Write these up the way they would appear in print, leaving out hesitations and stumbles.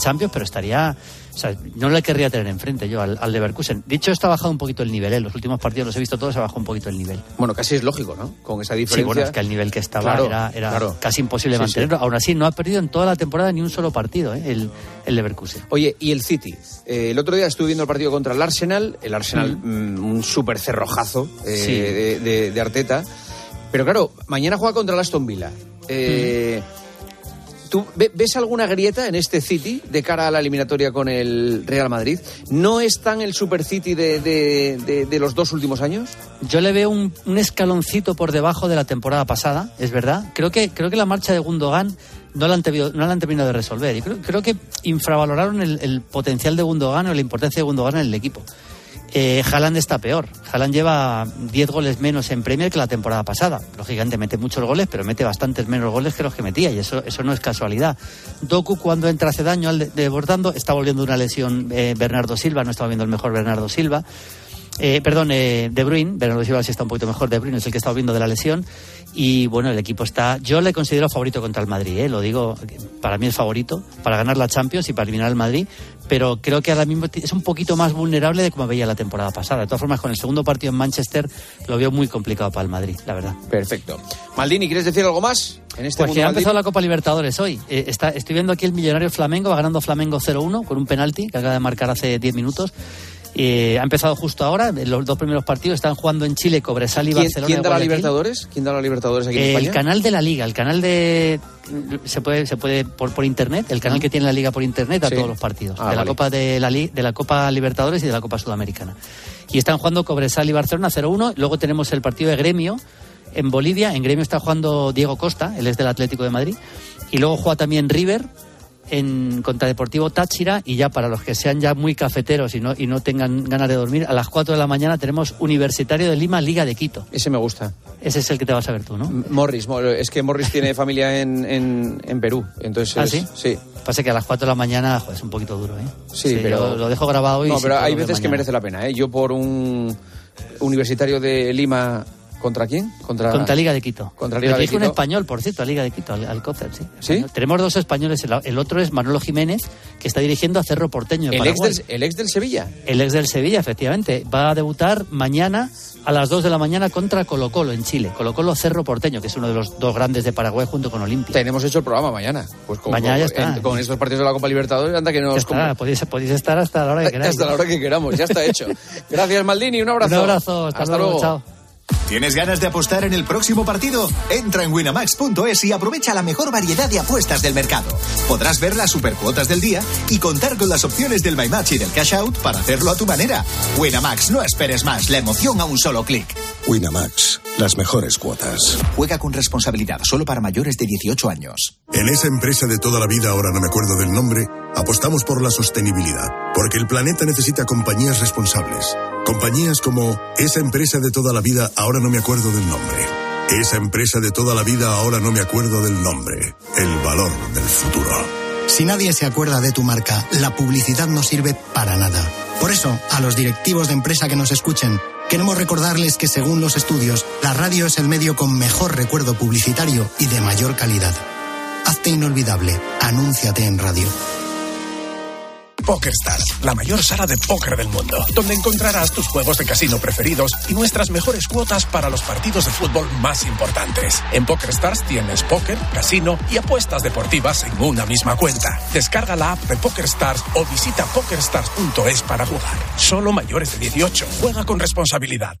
Champions, pero estaría... O sea, no le querría tener enfrente yo al Leverkusen. Dicho esto, ha bajado un poquito el nivel, Los últimos partidos los he visto todos, ha bajado un poquito el nivel. Bueno, casi es lógico, ¿no? Con esa diferencia. Sí, bueno, es que el nivel que estaba era casi imposible mantenerlo. Sí. Aún así, no ha perdido en toda la temporada ni un solo partido, el Leverkusen. Oye, ¿y el City? El otro día estuve viendo el partido contra el Arsenal, un súper cerrojazo de Arteta. Pero claro, mañana juega contra el Aston Villa. ¿Tú ves alguna grieta en este City de cara a la eliminatoria con el Real Madrid? ¿No es tan el Super City de los 2 últimos años? Yo le veo un escaloncito por debajo de la temporada pasada, es verdad. Creo que la marcha de Gundogan no la han terminado de resolver. Y creo que infravaloraron el potencial de Gundogan o la importancia de Gundogan en el equipo. Haaland está peor. Haaland lleva 10 goles menos en Premier que la temporada pasada. Lógicamente mete muchos goles, pero mete bastantes menos goles que los que metía, y eso no es casualidad. Doku, cuando entra hace daño desbordando, está volviendo una lesión Bernardo Silva, no estaba viendo el mejor Bernardo Silva. De Bruyne, Bernardo Silva sí está un poquito mejor, De Bruyne es el que está viendo de la lesión. Y bueno, el equipo está... Yo le considero favorito contra el Madrid, lo digo, para mí es favorito para ganar la Champions y para eliminar al Madrid, pero creo que ahora mismo es un poquito más vulnerable de como veía la temporada pasada. De todas formas, con el segundo partido en Manchester lo veo muy complicado para el Madrid, la verdad. Perfecto. Maldini, ¿quieres decir algo más en este Pues que ha empezado la Copa Libertadores hoy. Estoy viendo aquí el millonario Flamengo, va ganando Flamengo 0-1 con un penalti que acaba de marcar hace 10 minutos. Ha empezado justo ahora, los 2 primeros partidos están jugando en Chile, Cobresal y Barcelona. ¿Quién da la Libertadores? ¿Quién da la Libertadores aquí en España? El canal de la Liga, el canal de... Se puede por internet, el canal que tiene la Liga por internet a todos los partidos. La Copa de la Copa Libertadores y de la Copa Sudamericana. Y están jugando Cobresal y Barcelona 0-1, luego tenemos el partido de Gremio en Bolivia. En Gremio está jugando Diego Costa, él es del Atlético de Madrid. Y luego juega también River contra Deportivo Táchira, y ya para los que sean ya muy cafeteros y no tengan ganas de dormir, a las 4 de la mañana tenemos Universitario de Lima, Liga de Quito. Ese me gusta. Ese es el que te vas a ver tú, ¿no? Morris, es que Morris tiene familia en Perú, entonces... ¿Ah, sí? Sí. Pasa que a las 4 de la mañana, es un poquito duro, ¿eh? Sí, pero... Lo dejo grabado hoy. No, pero hay veces que merece la pena, ¿eh? Yo por un Universitario de Lima... ¿Contra quién? Contra Liga de Quito. Contra Liga de Quito. Un español, por cierto, a Liga de Quito, al Cócer, sí. ¿Sí? Tenemos 2 españoles. El otro es Manolo Jiménez, que está dirigiendo a Cerro Porteño. ¿El ex del Sevilla? El ex del Sevilla, efectivamente. Va a debutar mañana a las 2 de la mañana contra Colo-Colo en Chile. Colo-Colo Cerro Porteño, que es uno de los 2 grandes de Paraguay junto con Olimpia. Tenemos hecho el programa mañana. Pues mañana ya está. Con estos partidos de la Copa Libertadores, anda que nos... Podéis estar hasta la hora que queráis. Hasta la hora que queramos, ya está hecho. Gracias, Maldini, un abrazo. Un abrazo, hasta luego. Chao. ¿Tienes ganas de apostar en el próximo partido? Entra en winamax.es y aprovecha la mejor variedad de apuestas del mercado. Podrás ver las supercuotas del día y contar con las opciones del My Match y del Cash Out para hacerlo a tu manera. Winamax, no esperes más, la emoción a un solo clic. Winamax, las mejores cuotas. Juega con responsabilidad, solo para mayores de 18 años. En esa empresa de toda la vida, ahora no me acuerdo del nombre, apostamos por la sostenibilidad, porque el planeta necesita compañías responsables. Compañías como esa empresa de toda la vida, ahora no me acuerdo del nombre. Esa empresa de toda la vida, ahora no me acuerdo del nombre. El valor del futuro. Si nadie se acuerda de tu marca, la publicidad no sirve para nada. Por eso, a los directivos de empresa que nos escuchen, queremos recordarles que según los estudios, la radio es el medio con mejor recuerdo publicitario y de mayor calidad. Hazte inolvidable. Anúnciate en radio. PokerStars, la mayor sala de póker del mundo, donde encontrarás tus juegos de casino preferidos y nuestras mejores cuotas para los partidos de fútbol más importantes. En PokerStars tienes póker, casino y apuestas deportivas en una misma cuenta. Descarga la app de PokerStars o visita pokerstars.es para jugar. Solo mayores de 18. Juega con responsabilidad.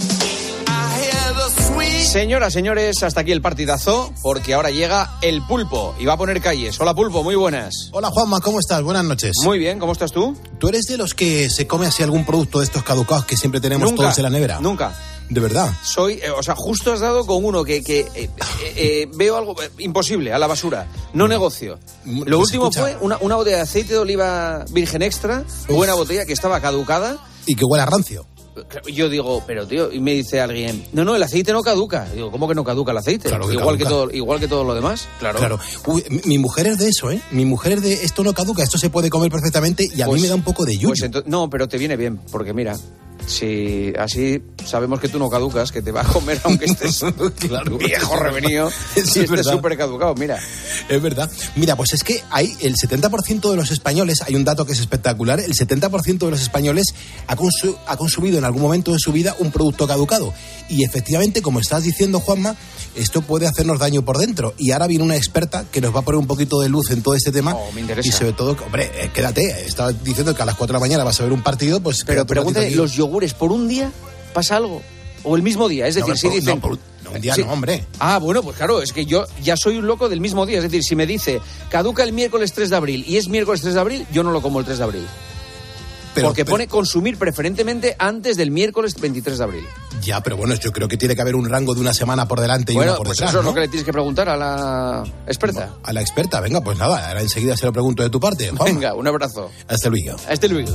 Señoras, señores, hasta aquí el partidazo, porque ahora llega el Pulpo y va a poner calles. Hola, Pulpo, muy buenas. Hola, Juanma, ¿cómo estás? Buenas noches. Muy bien, ¿cómo estás tú? ¿Tú eres de los que se come así algún producto de estos caducados que siempre tenemos todos en la nevera? Nunca. ¿De verdad? Soy, justo has dado con uno que veo algo imposible a la basura. No negocio. Lo último fue una botella de aceite de oliva virgen extra, buena botella que estaba caducada. Y que huele a rancio. Yo digo, pero tío, y me dice alguien, no, el aceite no caduca. Digo, ¿cómo que no caduca el aceite? Claro que igual caduca. igual que todo lo demás. Claro. Uy, mi mujer es de eso, ¿eh? Mi mujer es de esto no caduca, esto se puede comer perfectamente y a mí me da un poco de yuyu. No, pero te viene bien, porque mira, si así sabemos que tú no caducas, que te va a comer aunque estés claro, viejo revenido y estés súper caducado, mira. Es verdad. Mira, pues es que hay el 70% de los españoles, hay un dato que es espectacular, el 70% de los españoles ha consumido en algún momento de su vida un producto caducado. Y efectivamente, como estás diciendo, Juanma, esto puede hacernos daño por dentro. Y ahora viene una experta que nos va a poner un poquito de luz en todo este tema. Me interesa. Y sobre todo, hombre, quédate. Estaba diciendo que a las 4 de la mañana vas a ver un partido, pues... Pero pregúntale, ¿los yogures por un día pasa algo? ¿O el mismo día? Es decir, no, si dicen... No, un día sí. No, hombre. Ah, bueno, pues claro, es que yo ya soy un loco del mismo día. Es decir, si me dice, caduca el miércoles 3 de abril y es miércoles 3 de abril, yo no lo como el 3 de abril. Porque pone consumir preferentemente antes del miércoles 23 de abril. Ya, pero bueno, yo creo que tiene que haber un rango de una semana por delante y una por detrás, eso es ¿no? lo que le tienes que preguntar a la experta. A la experta, venga, pues nada, ahora enseguida se lo pregunto de tu parte. Juanma. Venga, un abrazo. Hasta luego. Hasta luego.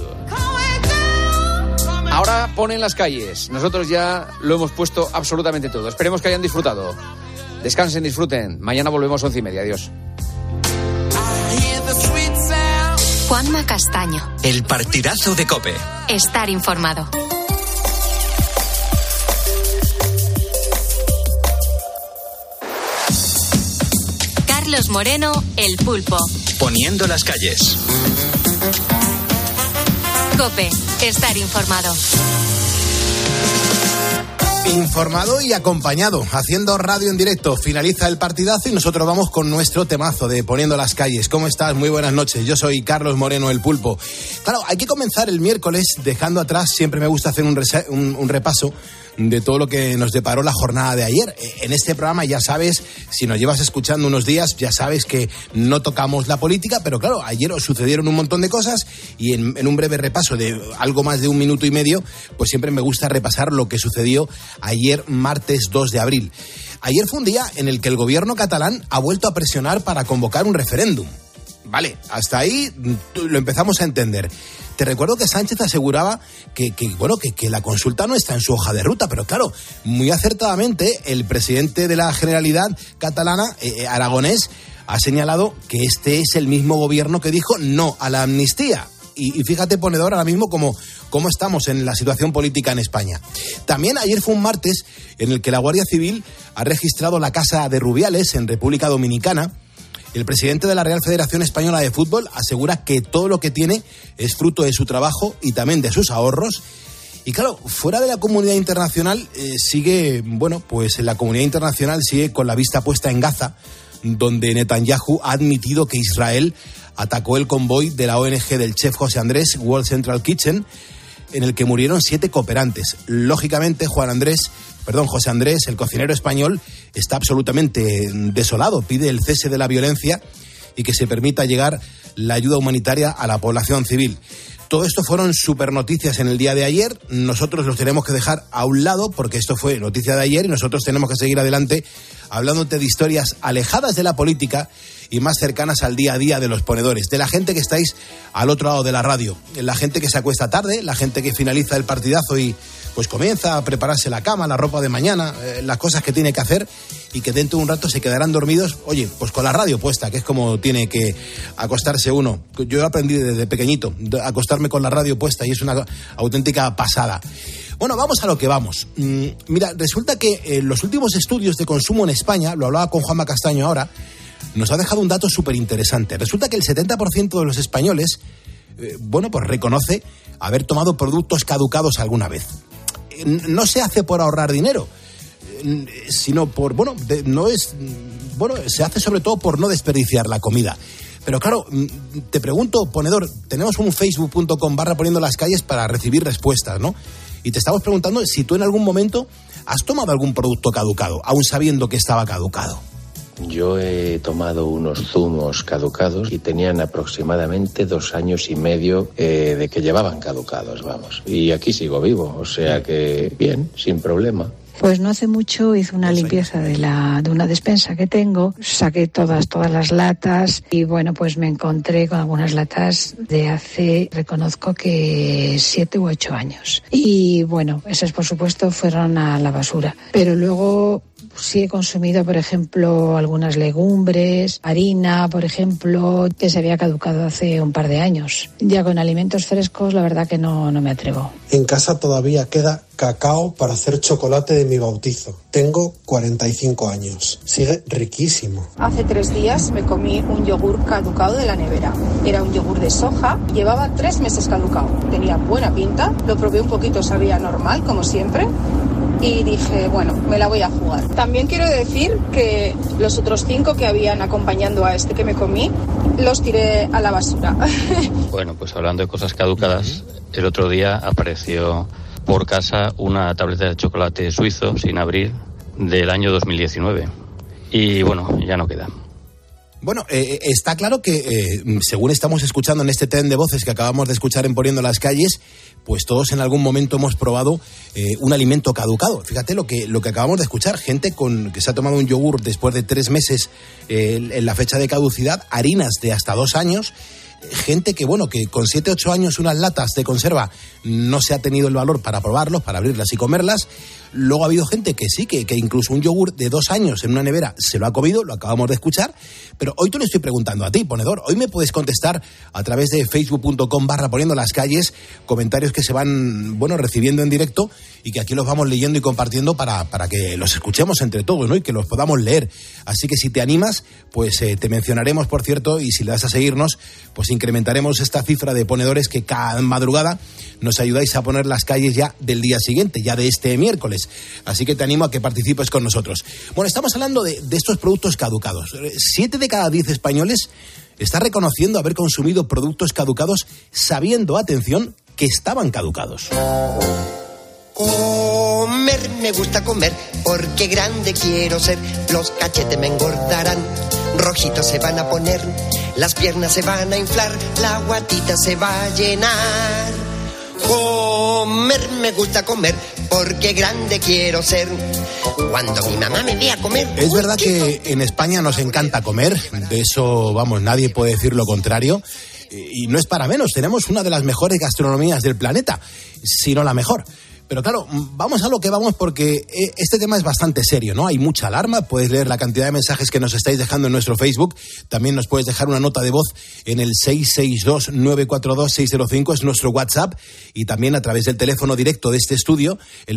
Ahora ponen las calles. Nosotros ya lo hemos puesto absolutamente todo. Esperemos que hayan disfrutado. Descansen, disfruten. Mañana volvemos 11:30. Adiós. Juanma Castaño. El partidazo de COPE. Estar informado. Carlos Moreno, El Pulpo. Poniendo las calles. COPE. Estar informado. Informado y acompañado, haciendo radio en directo. Finaliza el partidazo y nosotros vamos con nuestro temazo de Poniendo las calles. ¿Cómo estás? Muy buenas noches. Yo soy Carlos Moreno, El Pulpo. Claro, hay que comenzar el miércoles dejando atrás, siempre me gusta hacer un repaso de todo lo que nos deparó la jornada de ayer. En este programa, ya sabes, si nos llevas escuchando unos días, ya sabes que no tocamos la política, pero claro, ayer sucedieron un montón de cosas y en un breve repaso de algo más de 1 minuto y medio, pues siempre me gusta repasar lo que sucedió ayer, martes 2 de abril. Ayer fue un día en el que el gobierno catalán ha vuelto a presionar para convocar un referéndum. Vale, hasta ahí lo empezamos a entender. Te recuerdo que Sánchez aseguraba que la consulta no está en su hoja de ruta, pero claro, muy acertadamente el presidente de la Generalidad catalana, Aragonés, ha señalado que este es el mismo gobierno que dijo no a la amnistía. Y fíjate, ponedor, ahora mismo cómo estamos en la situación política en España. También ayer fue un martes en el que la Guardia Civil ha registrado la casa de Rubiales en República Dominicana. El presidente de la Real Federación Española de Fútbol asegura que todo lo que tiene es fruto de su trabajo y también de sus ahorros. Y claro, fuera de la comunidad internacional la comunidad internacional sigue con la vista puesta en Gaza, donde Netanyahu ha admitido que Israel atacó el convoy de la ONG del chef José Andrés, World Central Kitchen, en el que murieron 7 cooperantes. Lógicamente, José Andrés, el cocinero español, está absolutamente desolado. Pide el cese de la violencia y que se permita llegar la ayuda humanitaria a la población civil. Todo esto fueron super noticias en el día de ayer. Nosotros los tenemos que dejar a un lado porque esto fue noticia de ayer y nosotros tenemos que seguir adelante hablándote de historias alejadas de la política y más cercanas al día a día de los ponedores, de la gente que estáis al otro lado de la radio, la gente que se acuesta tarde, la gente que finaliza el partidazo y pues comienza a prepararse la cama, la ropa de mañana, las cosas que tiene que hacer y que dentro de un rato se quedarán dormidos, oye, pues con la radio puesta, que es como tiene que acostarse uno. Yo aprendí desde pequeñito a acostarme con la radio puesta y es una auténtica pasada. Bueno, vamos a lo que vamos. Mira, resulta que los últimos estudios de consumo en España, lo hablaba con Juanma Castaño ahora, nos ha dejado un dato súper interesante. Resulta que el 70% de los españoles, pues reconoce haber tomado productos caducados alguna vez. No se hace por ahorrar dinero, sino se hace sobre todo por no desperdiciar la comida. Pero claro, te pregunto, ponedor, tenemos un facebook.com/poniendo las calles para recibir respuestas, ¿no? Y te estamos preguntando si tú en algún momento has tomado algún producto caducado, aún sabiendo que estaba caducado. Yo he tomado unos zumos caducados y tenían aproximadamente 2 años y medio de que llevaban caducados, vamos. Y aquí sigo vivo, o sea que bien, sin problema. Pues no hace mucho hice una limpieza de una despensa que tengo, saqué todas las latas y bueno, pues me encontré con algunas latas de hace, reconozco que 7 u 8 años. Y bueno, esas por supuesto fueron a la basura. Pero luego Sí he consumido, por ejemplo, algunas legumbres, harina, por ejemplo, que se había caducado hace un par de años. Ya con alimentos frescos, la verdad que no me atrevo. En casa todavía queda cacao para hacer chocolate de mi bautizo. Tengo 45 años. Sigue riquísimo. Hace 3 días me comí un yogur caducado de la nevera. Era un yogur de soja, llevaba 3 meses caducado. Tenía buena pinta, lo probé un poquito, sabía normal, como siempre. Y dije, bueno, me la voy a jugar. También quiero decir que los otros 5 que habían acompañando a este que me comí, los tiré a la basura. Bueno, pues hablando de cosas caducadas, el otro día apareció por casa una tableta de chocolate suizo, sin abrir, del año 2019. Y bueno, ya no queda. Bueno, está claro que, según estamos escuchando en este tren de voces que acabamos de escuchar en Poniendo las Calles, pues todos en algún momento hemos probado un alimento caducado. Fíjate lo que acabamos de escuchar, gente que se ha tomado un yogur después de 3 meses en la fecha de caducidad, harinas de hasta 2 años, gente que con 7, 8 años unas latas de conserva no se ha tenido el valor para probarlos, para abrirlas y comerlas. Luego ha habido gente que sí, que incluso un yogur de 2 años en una nevera se lo ha comido, lo acabamos de escuchar. Pero hoy te lo estoy preguntando a ti, ponedor. Hoy me puedes contestar a través de facebook.com/Poniendo las Calles, comentarios que se van, recibiendo en directo y que aquí los vamos leyendo y compartiendo para que los escuchemos entre todos, ¿no? Y que los podamos leer. Así que si te animas, pues te mencionaremos, por cierto, y si le das a seguirnos, pues incrementaremos esta cifra de ponedores que cada madrugada nos ayudáis a poner las calles ya del día siguiente, ya de este miércoles. Así que te animo a que participes con nosotros. Bueno, estamos hablando de estos productos caducados. 7 de cada 10 españoles está reconociendo haber consumido productos caducados sabiendo, atención, que estaban caducados. Comer, me gusta comer, porque grande quiero ser. Los cachetes me engordarán, rojitos se van a poner, las piernas se van a inflar, la guatita se va a llenar. Comer, me gusta comer, porque grande quiero ser. Cuando mi mamá me vea comer... Es verdad que en España nos encanta comer, de eso, nadie puede decir lo contrario. Y no es para menos, tenemos una de las mejores gastronomías del planeta, si no la mejor. Pero claro, vamos a lo que vamos porque este tema es bastante serio, ¿no? Hay mucha alarma, puedes leer la cantidad de mensajes que nos estáis dejando en nuestro Facebook, también nos puedes dejar una nota de voz en el 662-942-605, es nuestro WhatsApp, y también a través del teléfono directo de este estudio, el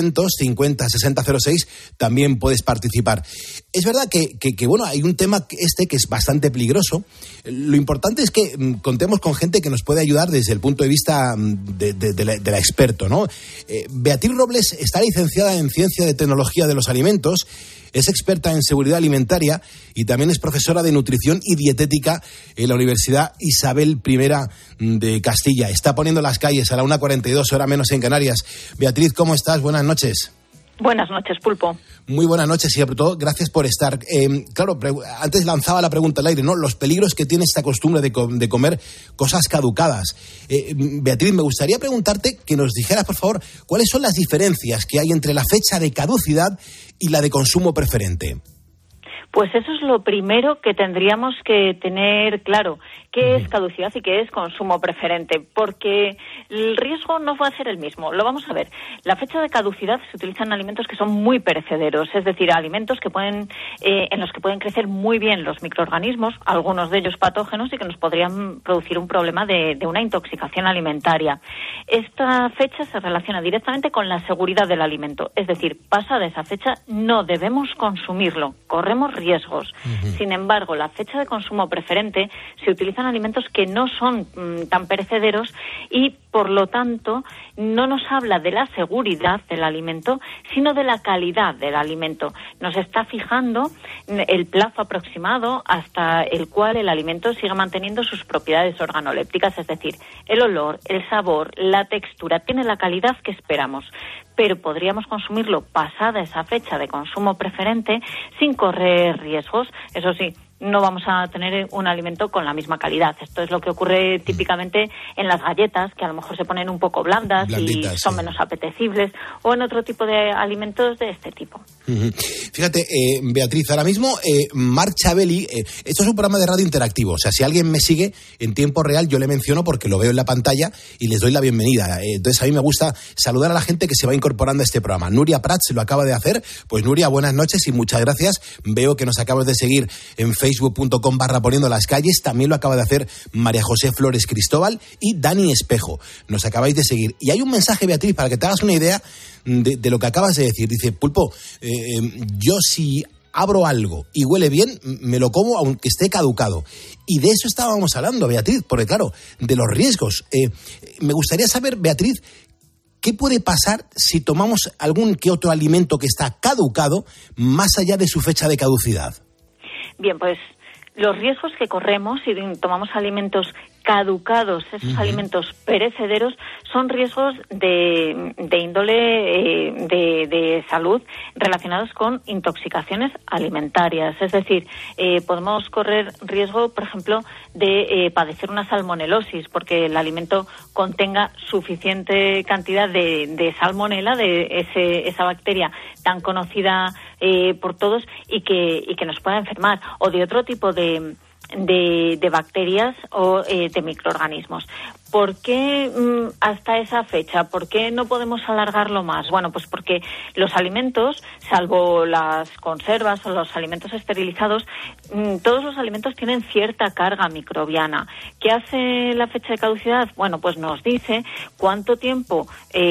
950-6006, también puedes participar. Es verdad que hay un tema que es bastante peligroso. Lo importante es que contemos con gente que nos puede ayudar desde el punto de vista de la experto, ¿no? Beatriz Robles está licenciada en Ciencia de Tecnología de los Alimentos, es experta en seguridad alimentaria y también es profesora de nutrición y dietética en la Universidad Isabel I de Castilla. Está poniendo las calles a la 1:42, hora menos en Canarias. Beatriz, ¿cómo estás? Buenas noches. Buenas noches, Pulpo. Muy buenas noches y sobre todo gracias por estar. Claro, antes lanzaba la pregunta al aire, ¿no? Los peligros que tiene esta costumbre de comer cosas caducadas. Beatriz, me gustaría preguntarte que nos dijeras, por favor, cuáles son las diferencias que hay entre la fecha de caducidad y la de consumo preferente. Pues eso es lo primero que tendríamos que tener claro. ¿Qué es caducidad y qué es consumo preferente? Porque el riesgo no va a ser el mismo. Lo vamos a ver. La fecha de caducidad se utiliza en alimentos que son muy perecederos, es decir, alimentos que en los que pueden crecer muy bien los microorganismos, algunos de ellos patógenos, y que nos podrían producir un problema de una intoxicación alimentaria. Esta fecha se relaciona directamente con la seguridad del alimento, es decir, pasada esa fecha no debemos consumirlo, corremos riesgos. Sin embargo, la fecha de consumo preferente se utiliza en alimentos que no son tan perecederos y, por lo tanto, no nos habla de la seguridad del alimento, sino de la calidad del alimento. Nos está fijando el plazo aproximado hasta el cual el alimento sigue manteniendo sus propiedades organolépticas, es decir, el olor, el sabor, la textura, tiene la calidad que esperamos. Pero podríamos consumirlo pasada esa fecha de consumo preferente sin correr riesgos. Eso sí, no vamos a tener un alimento con la misma calidad. Esto es lo que ocurre típicamente en las galletas, que a lo mejor se ponen un poco blanditas, y son menos apetecibles, o en otro tipo de alimentos de este tipo. Fíjate, Beatriz, ahora mismo Marcha Belli, esto es un programa de radio interactivo, o sea, si alguien me sigue en tiempo real, yo le menciono porque lo veo en la pantalla y les doy la bienvenida. Entonces a mí me gusta saludar a la gente que se va incorporando a este programa. Nuria Prats lo acaba de hacer. Pues Nuria, buenas noches y muchas gracias. Veo que nos acabas de seguir en facebook.com/poniendo las calles. También lo acaba de hacer María José Flores Cristóbal y Dani Espejo. Nos acabáis de seguir. Y hay un mensaje, Beatriz, para que te hagas una idea de lo que acabas de decir. Dice, Pulpo, yo si abro algo y huele bien, me lo como aunque esté caducado. Y de eso estábamos hablando, Beatriz, porque claro, de los riesgos. Me gustaría saber, Beatriz, ¿qué puede pasar si tomamos algún que otro alimento que está caducado más allá de su fecha de caducidad? Bien, pues los riesgos que corremos si tomamos alimentos caducados, esos alimentos perecederos, son riesgos de índole de salud relacionados con intoxicaciones alimentarias. Es decir, podemos correr riesgo, por ejemplo, de padecer una salmonelosis, porque el alimento contenga suficiente cantidad de salmonela, de esa bacteria tan conocida por todos y que nos pueda enfermar, o de otro tipo de bacterias o de microorganismos. ¿Por qué hasta esa fecha? ¿Por qué no podemos alargarlo más? Bueno, pues porque los alimentos, salvo las conservas o los alimentos esterilizados, todos los alimentos tienen cierta carga microbiana. ¿Qué hace la fecha de caducidad? Bueno, pues nos dice cuánto tiempo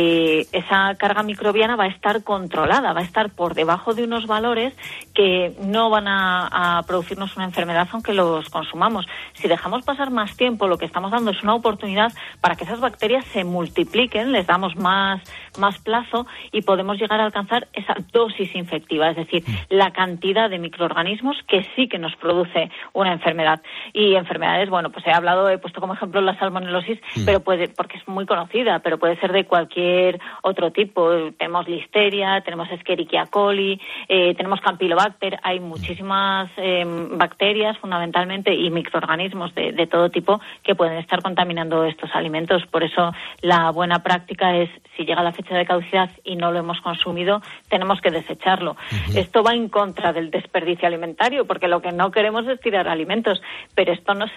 esa carga microbiana va a estar controlada, va a estar por debajo de unos valores que no van a producirnos una enfermedad aunque los consumamos. Si dejamos pasar más tiempo, lo que estamos dando es una oportunidad para que esas bacterias se multipliquen, les damos más plazo y podemos llegar a alcanzar esa dosis infectiva, es decir, la cantidad de microorganismos que sí que nos produce una enfermedad. Y enfermedades, bueno, pues he puesto como ejemplo la salmonelosis, pero porque es muy conocida, pero puede ser de cualquier otro tipo. Tenemos Listeria, tenemos Escherichia coli, tenemos Campylobacter, hay muchísimas bacterias fundamentalmente y microorganismos de todo tipo que pueden estar contaminando estos alimentos. Por eso la buena práctica es, si llega la fecha de caducidad y no lo hemos consumido, tenemos que desecharlo. Esto va en contra del desperdicio alimentario, porque lo que no queremos es tirar alimentos, pero esto no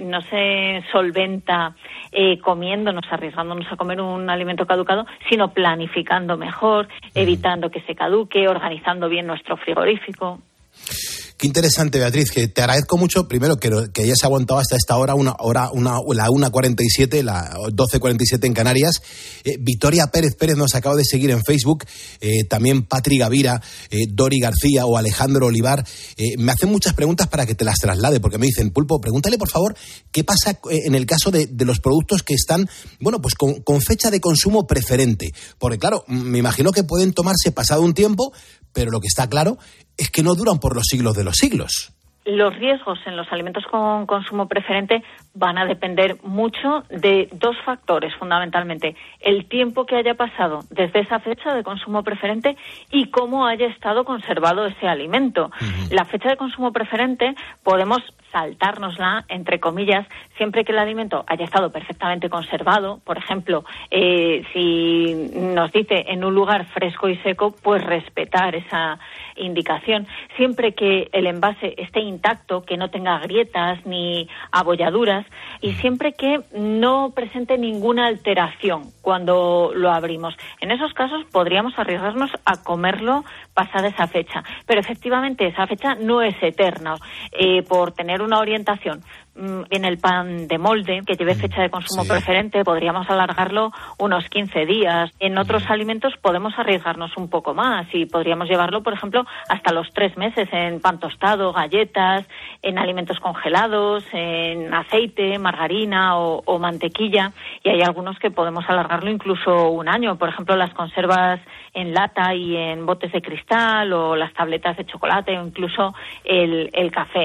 se solventa comiéndonos, arriesgándonos a comer un alimento caducado, sino planificando mejor, evitando que se caduque, organizando bien nuestro frigorífico. Qué interesante, Beatriz, que te agradezco mucho, primero, que hayas aguantado hasta esta hora, la 1:47, la 12:47 en Canarias. Victoria Pérez nos acaba de seguir en Facebook, también Patri Gavira, Dori García o Alejandro Olivar. Me hacen muchas preguntas para que te las traslade, porque me dicen, Pulpo, pregúntale, por favor, qué pasa en el caso de los productos que están, bueno, pues con fecha de consumo preferente. Porque, claro, me imagino que pueden tomarse pasado un tiempo, pero lo que está claro es que no duran por los siglos de los siglos. Los riesgos en los alimentos con consumo preferente van a depender mucho de dos factores, fundamentalmente. El tiempo que haya pasado desde esa fecha de consumo preferente y cómo haya estado conservado ese alimento. La fecha de consumo preferente podemos saltárnosla, entre comillas, siempre que el alimento haya estado perfectamente conservado. Por ejemplo, si nos dice en un lugar fresco y seco, pues respetar esa indicación. Siempre que el envase esté intacto, que no tenga grietas ni abolladuras, y siempre que no presente ninguna alteración cuando lo abrimos. En esos casos podríamos arriesgarnos a comerlo pasada esa fecha. Pero efectivamente esa fecha no es eterna. Por tener una orientación en el pan de molde, que lleve fecha de consumo preferente, podríamos alargarlo unos 15 días. En otros alimentos podemos arriesgarnos un poco más y podríamos llevarlo, por ejemplo, hasta los 3 meses en pan tostado, galletas, en alimentos congelados, en aceite, margarina o mantequilla. Y hay algunos que podemos alargarlo incluso un año. Por ejemplo, las conservas en lata y en botes de cristal, o las tabletas de chocolate, o incluso el café.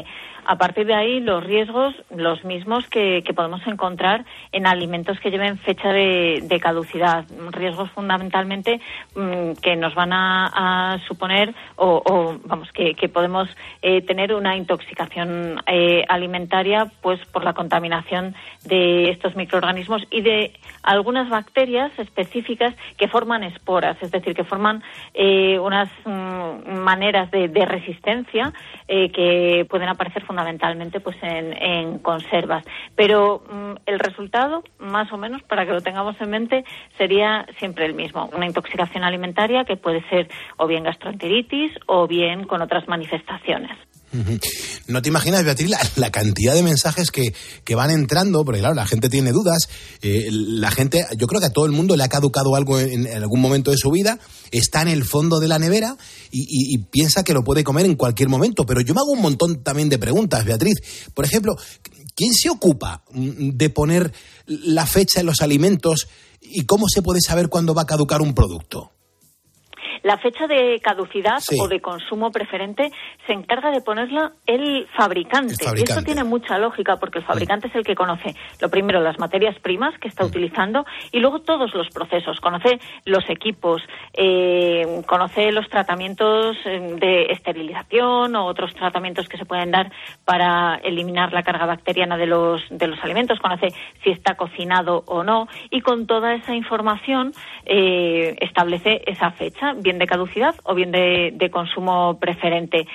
A partir de ahí, los riesgos, los mismos que podemos encontrar en alimentos que lleven fecha de caducidad. Riesgos fundamentalmente que nos van a suponer que podemos tener una intoxicación alimentaria, pues por la contaminación de estos microorganismos y de algunas bacterias específicas que forman esporas, es decir, que forman unas maneras de resistencia que pueden aparecer fundamentalmente pues en conservas. Pero el resultado, más o menos, para que lo tengamos en mente, sería siempre el mismo. Una intoxicación alimentaria que puede ser o bien gastroenteritis o bien con otras manifestaciones. No te imaginas, Beatriz, la cantidad de mensajes que van entrando, porque claro, la gente tiene dudas, la gente, yo creo que a todo el mundo le ha caducado algo en algún momento de su vida, está en el fondo de la nevera y piensa que lo puede comer en cualquier momento, pero yo me hago un montón también de preguntas, Beatriz. Por ejemplo, ¿quién se ocupa de poner la fecha en los alimentos y cómo se puede saber cuándo va a caducar un producto? La fecha de caducidad o de consumo preferente se encarga de ponerla el fabricante. Y esto tiene mucha lógica porque el fabricante es el que conoce, lo primero, las materias primas que está utilizando y luego todos los procesos. Conoce los equipos, conoce los tratamientos de esterilización o otros tratamientos que se pueden dar para eliminar la carga bacteriana de los alimentos. Conoce si está cocinado o no y con toda esa información establece esa fecha, bien de caducidad o bien de consumo preferente.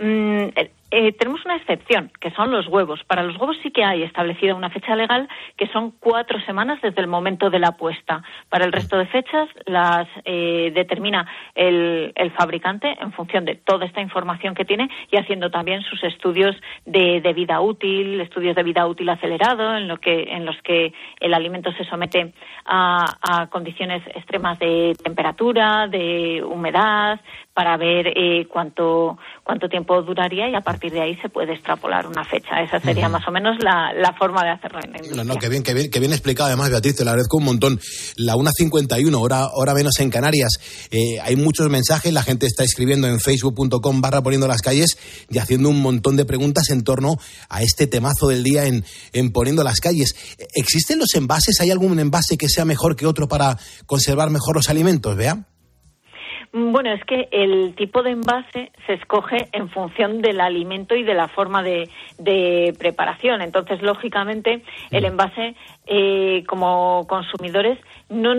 Tenemos una excepción, que son los huevos. Para los huevos sí que hay establecida una fecha legal, que son 4 semanas desde el momento de la puesta. Para el resto de fechas las determina el fabricante en función de toda esta información que tiene y haciendo también sus estudios de vida útil, estudios de vida útil acelerado, en los que el alimento se somete a condiciones extremas de temperatura, de humedad, para ver cuánto tiempo duraría y a partir de ahí se puede extrapolar una fecha. Esa sería más o menos la forma de hacerlo en la industria. No, qué bien explicado además, Beatriz, te lo agradezco un montón. La 1:51, hora menos en Canarias. Hay muchos mensajes, la gente está escribiendo en facebook.com/poniendo las calles y haciendo un montón de preguntas en torno a este temazo del día en Poniendo las calles. ¿Existen los envases? ¿Hay algún envase que sea mejor que otro para conservar mejor los alimentos, Bea? Bueno, es que el tipo de envase se escoge en función del alimento y de la forma de preparación. Entonces, lógicamente, el envase, como consumidores, no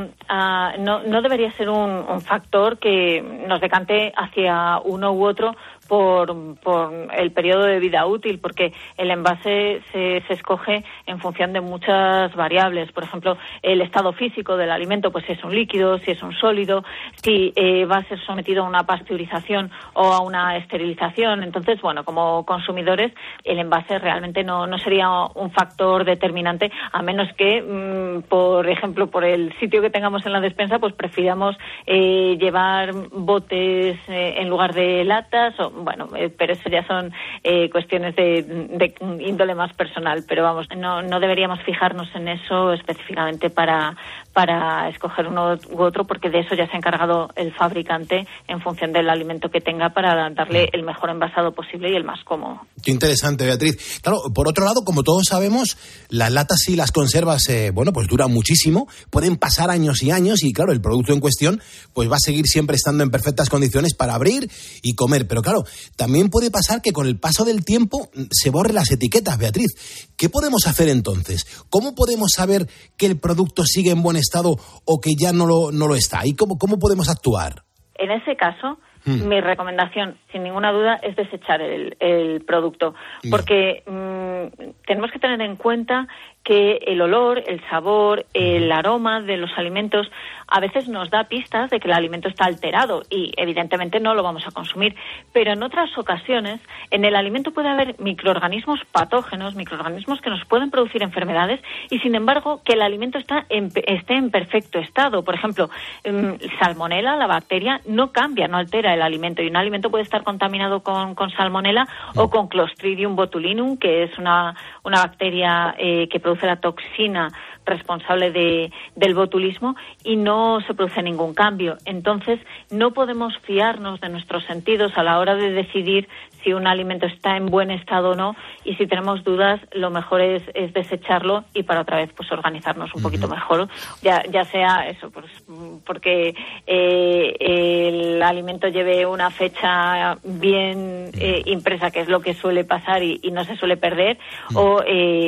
debería ser un factor que nos decante hacia uno u otro por el periodo de vida útil, porque el envase se escoge en función de muchas variables. Por ejemplo, el estado físico del alimento, pues si es un líquido, si es un sólido, si va a ser sometido a una pasteurización o a una esterilización. Entonces, bueno, como consumidores, el envase realmente no sería un factor determinante, a menos que, por ejemplo, por el sitio que tengamos en la despensa, pues prefiramos llevar botes en lugar de latas, bueno, pero eso ya son cuestiones de índole más personal, pero vamos, no deberíamos fijarnos en eso específicamente para escoger uno u otro, porque de eso ya se ha encargado el fabricante en función del alimento que tenga para darle el mejor envasado posible y el más cómodo. Qué interesante, Beatriz. Claro, por otro lado, como todos sabemos, las latas y las conservas, pues duran muchísimo, pueden pasar años y años y claro, el producto en cuestión pues va a seguir siempre estando en perfectas condiciones para abrir y comer, pero claro, también puede pasar que con el paso del tiempo se borren las etiquetas, Beatriz. ¿Qué podemos hacer entonces? ¿Cómo podemos saber que el producto sigue en buen estado o que ya no lo está? ¿Y cómo podemos actuar? En ese caso, mi recomendación, sin ninguna duda, es desechar el producto, porque tenemos que tener en cuenta que el olor, el sabor, el aroma de los alimentos a veces nos da pistas de que el alimento está alterado y evidentemente no lo vamos a consumir. Pero en otras ocasiones en el alimento puede haber microorganismos patógenos, microorganismos que nos pueden producir enfermedades y sin embargo que el alimento esté en perfecto estado. Por ejemplo, salmonela, la bacteria, no cambia, no altera el alimento y un alimento puede estar contaminado con salmonela o con Clostridium botulinum, que es una bacteria que produce produce la toxina responsable del botulismo y no se produce ningún cambio. Entonces, no podemos fiarnos de nuestros sentidos a la hora de decidir si un alimento está en buen estado o no, y si tenemos dudas, lo mejor es desecharlo y para otra vez pues organizarnos un poquito mejor, ya sea eso, pues porque el alimento lleve una fecha bien impresa, que es lo que suele pasar y no se suele perder, o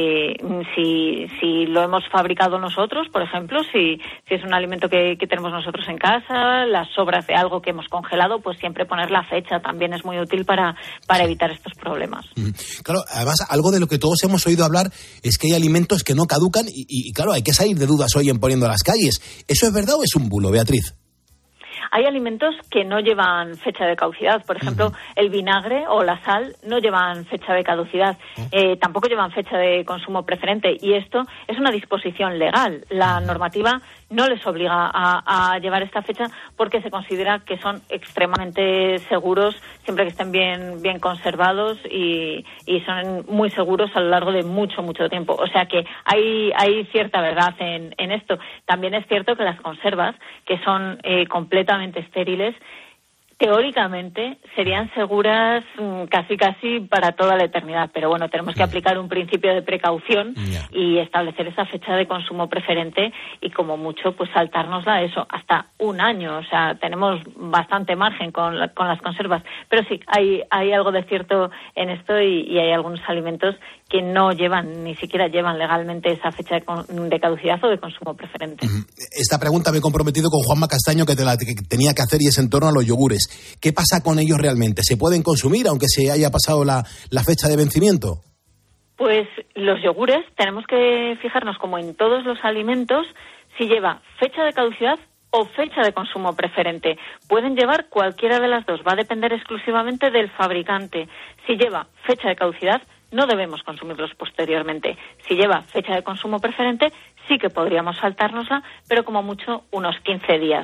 si lo hemos fabricado nosotros, por ejemplo, si es un alimento que tenemos nosotros en casa, las sobras de algo que hemos congelado, pues siempre poner la fecha también es muy útil para evitar estos problemas. Claro, además, algo de lo que todos hemos oído hablar es que hay alimentos que no caducan y claro, hay que salir de dudas hoy en Poniendo las Calles. ¿Eso es verdad o es un bulo, Beatriz? Hay alimentos que no llevan fecha de caducidad. Por ejemplo, el vinagre o la sal no llevan fecha de caducidad. Tampoco llevan fecha de consumo preferente. Y esto es una disposición legal. La normativa no les obliga a llevar esta fecha porque se considera que son extremadamente seguros siempre que estén bien conservados y son muy seguros a lo largo de mucho tiempo. O sea que hay cierta verdad en esto. También es cierto que las conservas, que son completamente estériles, teóricamente serían seguras casi para toda la eternidad, pero bueno, tenemos que aplicar un principio de precaución y establecer esa fecha de consumo preferente y como mucho pues saltárnosla a eso hasta un año. O sea, tenemos bastante margen con las conservas, pero sí, hay algo de cierto en esto y hay algunos alimentos que no llevan, ni siquiera llevan legalmente esa fecha de caducidad o de consumo preferente. Esta pregunta me he comprometido con Juanma Castaño que tenía que hacer, y es en torno a los yogures. ¿Qué pasa con ellos realmente? ¿Se pueden consumir aunque se haya pasado la fecha de vencimiento? Pues los yogures tenemos que fijarnos, como en todos los alimentos, si lleva fecha de caducidad o fecha de consumo preferente. Pueden llevar cualquiera de las dos, va a depender exclusivamente del fabricante. Si lleva fecha de caducidad, no debemos consumirlos posteriormente. Si lleva fecha de consumo preferente, sí que podríamos saltárnosla, pero como mucho unos 15 días.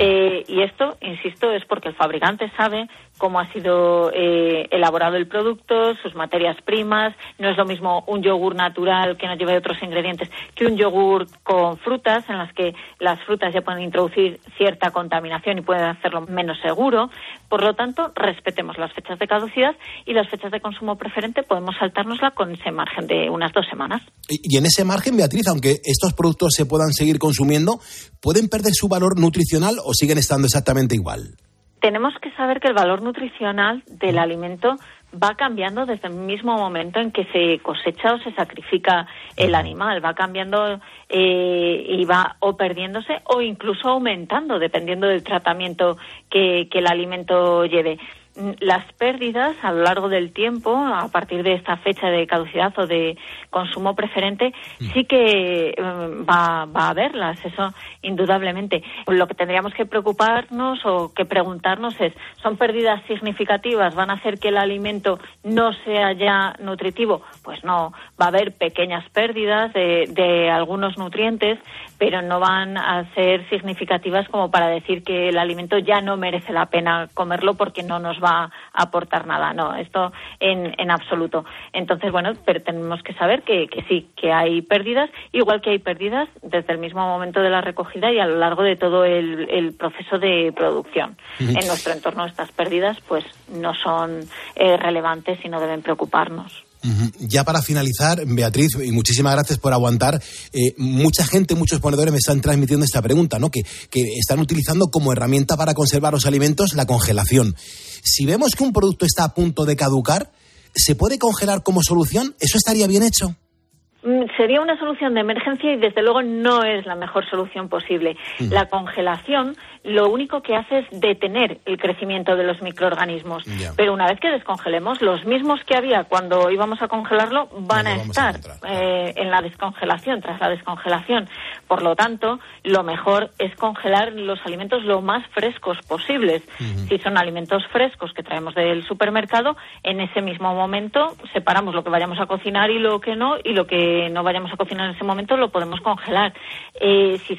Y esto, insisto, es porque el fabricante sabe cómo ha sido elaborado el producto, sus materias primas. No es lo mismo un yogur natural que no lleve otros ingredientes que un yogur con frutas, en las que las frutas ya pueden introducir cierta contaminación y pueden hacerlo menos seguro. Por lo tanto, respetemos las fechas de caducidad y las fechas de consumo preferente podemos saltárnosla con ese margen de unas 2 semanas. Y en ese margen, Beatriz, aunque estos productos se puedan seguir consumiendo, ¿pueden perder su valor nutricional o siguen estando exactamente igual? Tenemos que saber que el valor nutricional del alimento va cambiando desde el mismo momento en que se cosecha o se sacrifica el animal. Va cambiando y va o perdiéndose o incluso aumentando, dependiendo del tratamiento que el alimento lleve. Las pérdidas a lo largo del tiempo, a partir de esta fecha de caducidad o de consumo preferente, sí que va a haberlas, eso indudablemente. Lo que tendríamos que preocuparnos o que preguntarnos es, ¿son pérdidas significativas? ¿Van a hacer que el alimento no sea ya nutritivo? Pues no, va a haber pequeñas pérdidas de algunos nutrientes, pero no van a ser significativas como para decir que el alimento ya no merece la pena comerlo porque no nos va a aportar nada. No, esto en absoluto. Entonces, bueno, pero tenemos que saber que sí, que hay pérdidas, igual que hay pérdidas desde el mismo momento de la recogida y a lo largo de todo el proceso de producción. En nuestro entorno estas pérdidas pues no son relevantes y no deben preocuparnos. Ya para finalizar, Beatriz, y muchísimas gracias por aguantar, mucha gente, muchos ponedores me están transmitiendo esta pregunta, ¿no? Que están utilizando como herramienta para conservar los alimentos la congelación. Si vemos que un producto está a punto de caducar, ¿se puede congelar como solución? ¿Eso estaría bien hecho? Sería una solución de emergencia y desde luego no es la mejor solución posible. La congelación lo único que hace es detener el crecimiento de los microorganismos. Pero una vez que descongelemos, los mismos que había cuando íbamos a congelarlo van a estar en la descongelación, tras la descongelación. Por lo tanto, lo mejor es congelar los alimentos lo más frescos posibles. Si son alimentos frescos que traemos del supermercado, en ese mismo momento separamos lo que vayamos a cocinar y lo que no, y lo que no vayamos a cocinar en ese momento lo podemos congelar. Si son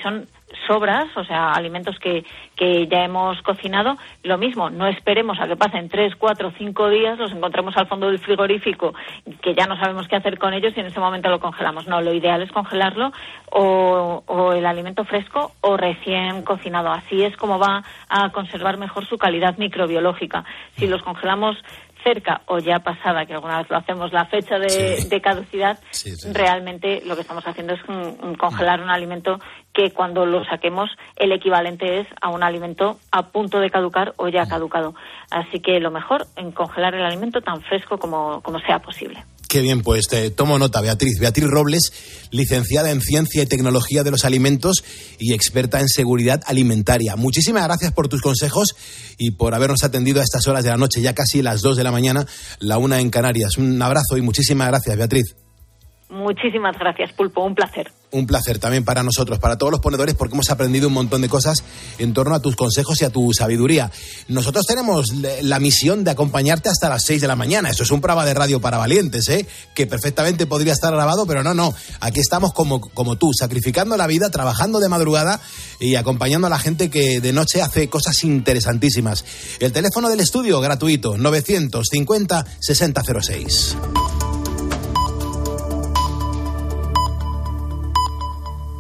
sobras, o sea, alimentos que ya hemos cocinado, lo mismo, no esperemos a que pasen 3, 4, 5 días, los encontremos al fondo del frigorífico, que ya no sabemos qué hacer con ellos y en ese momento lo congelamos. No, lo ideal es congelarlo o el alimento fresco o recién cocinado. Así es como va a conservar mejor su calidad microbiológica. Si los congelamos cerca o ya pasada, que alguna vez lo hacemos, la fecha de caducidad, realmente lo que estamos haciendo es congelar un alimento que cuando lo saquemos el equivalente es a un alimento a punto de caducar o ya caducado. Así que lo mejor en congelar el alimento tan fresco como sea posible. Qué bien, pues tomo nota, Beatriz. Beatriz Robles, licenciada en Ciencia y Tecnología de los Alimentos y experta en seguridad alimentaria. Muchísimas gracias por tus consejos y por habernos atendido a estas horas de la noche, ya casi las 2 de la mañana, la 1 en Canarias. Un abrazo y muchísimas gracias, Beatriz. Muchísimas gracias, Pulpo, un placer. Un placer también para nosotros, para todos los ponedores, porque hemos aprendido un montón de cosas en torno a tus consejos y a tu sabiduría. Nosotros tenemos la misión de acompañarte hasta las 6 de la mañana. Eso es un programa de radio para valientes, que perfectamente podría estar grabado, pero no. Aquí estamos como tú, sacrificando la vida, trabajando de madrugada y acompañando a la gente que de noche hace cosas interesantísimas. El teléfono del estudio, gratuito, 950 6006.